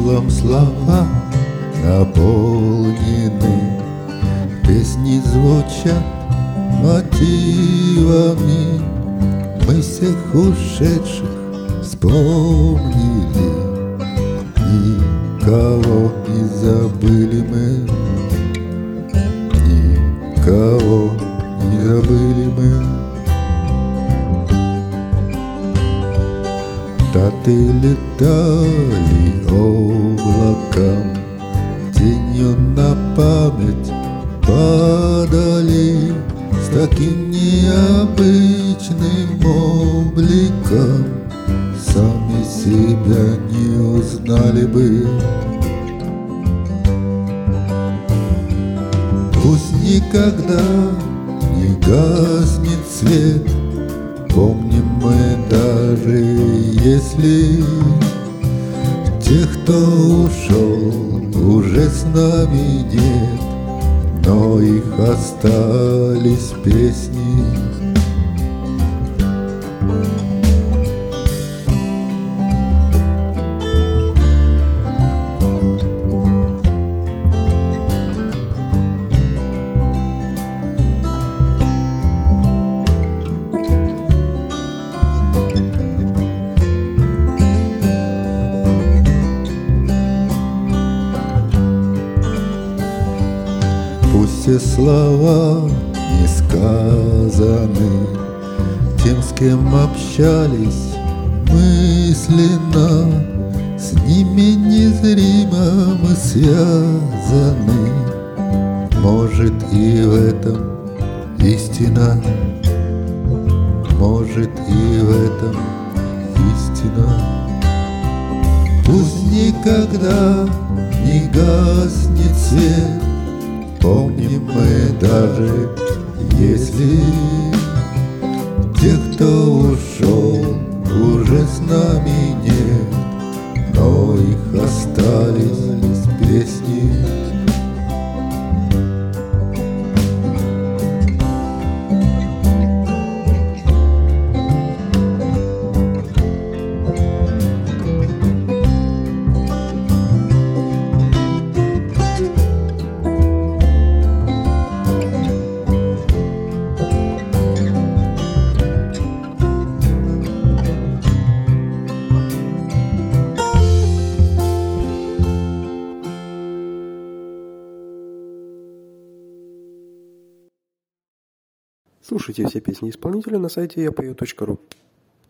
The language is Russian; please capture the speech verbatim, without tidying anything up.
смыслом слова наполнены, песни звучат мотивами. Мы всех ушедших вспомнили, никого не забыли мы, никого не забыли мы. Таты летали облаком, тенью на память падали, с таким необычным обликом сами себя не узнали бы. Пусть никогда не гаснет свет, помним мы даже если тех, кто ушел, уже с нами нет, но их остались песни. Пусть все слова не сказаны тем, с кем общались мысленно, с ними незримо мы связаны. Может, и в этом истина, может, и в этом истина. Пусть никогда не гаснет свет, помним мы даже если тех, кто ушел, уже с нами нет, но их остались песни. Слушайте все песни исполнителя на сайте я пою точка ру.